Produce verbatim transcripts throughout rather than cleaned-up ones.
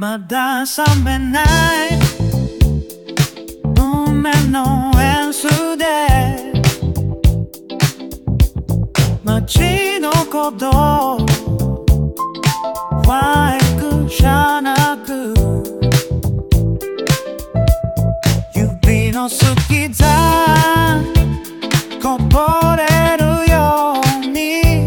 まだ覚めない運命の演出で街の鼓動バイクじゃなく指の隙間こぼれるように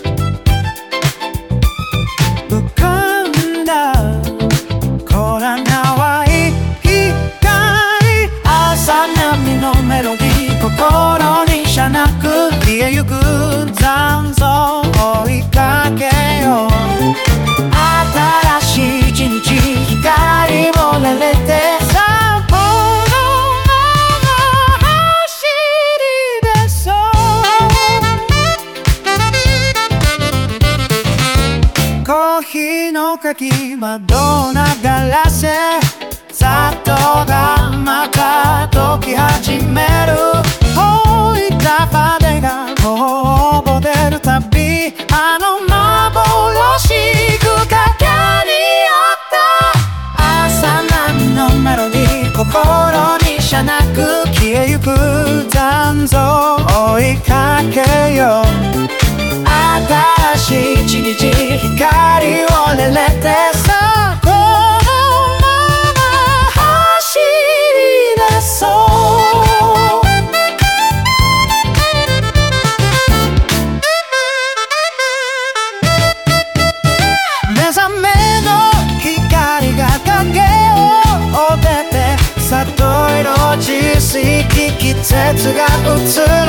浮かんだこらない光朝波のメロディー心にしゃなく消えゆく残像追いかけよう新しい一日光をれれてさほのまま走り出そうコーヒーの鍵窓流らせざっとがまた解き始める置いたパデがこぼれるたびあの幻くかかり合った朝波のメロディー心にしゃなく消えゆく残像追いかけよう新しい一日光をれれてさこのまま走り出そう目覚めの光が影を出て里色実績季節が移る